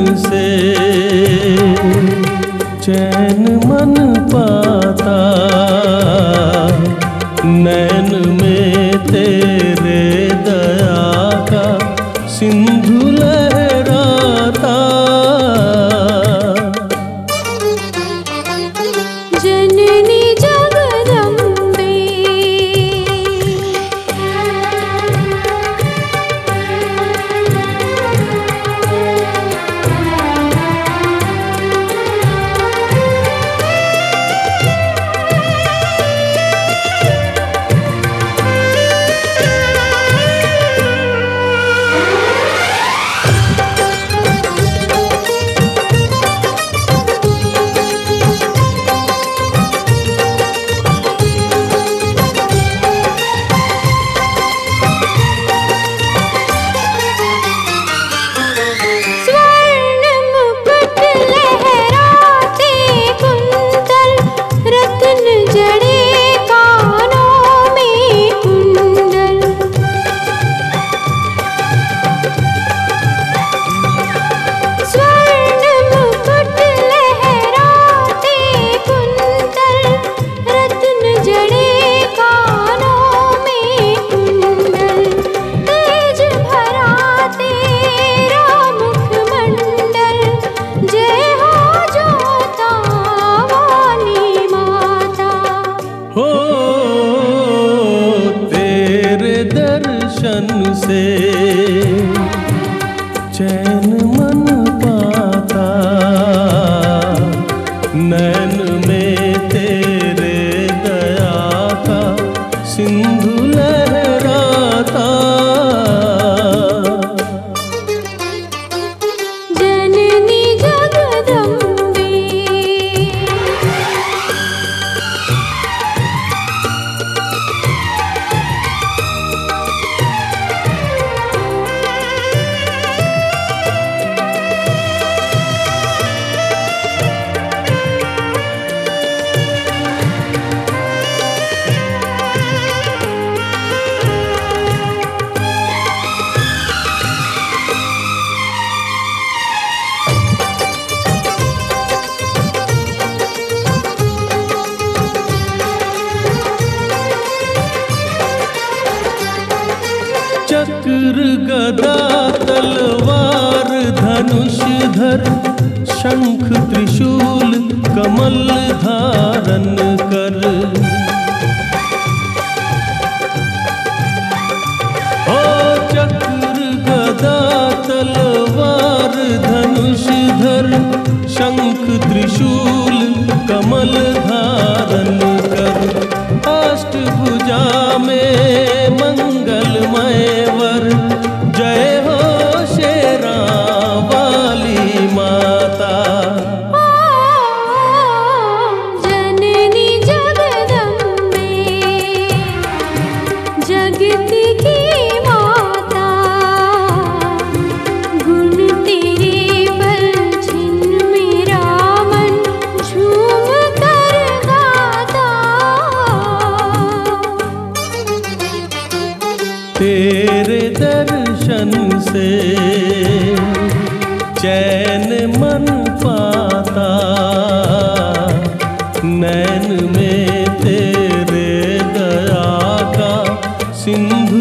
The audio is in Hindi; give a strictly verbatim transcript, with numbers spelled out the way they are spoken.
से चैन मन पाता, नैन में तेरे दया का सिंधु लहराता। जननी जगदम्बे से चैन मन पाता, नैन में तेरे दया का सिंधु लहराता। जननी जगदम्बे चक्र गदा तलवार धनुष धर, शंख त्रिशूल कमल धारण कर। ओ चक्र गदा तलवार धनुष धर, शंख त्रिशूल कमल धारण कर। अष्टभुजा में मंगलमय वर, जय हो शेरा वाली माता। जननी जगदम्बे जगत की माता, गुण तेरे बल जिन मेरा मन झूम कर गाता। तेरे दर्शन से चैन मन पाता, नैन में तेरे दया का सिंधु